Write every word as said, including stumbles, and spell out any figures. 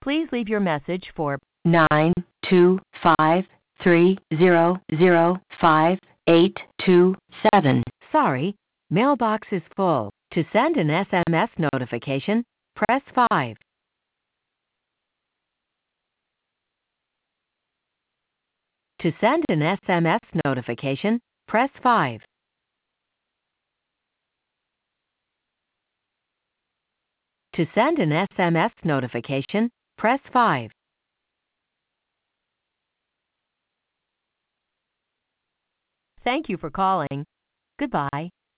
Please leave your message for nine two five three zero zero five eight two seven. Sorry, mailbox is full. To send an S M S notification, press five. To send an S M S notification, press five. To send an S M S notification, press five. Thank you for calling. Goodbye.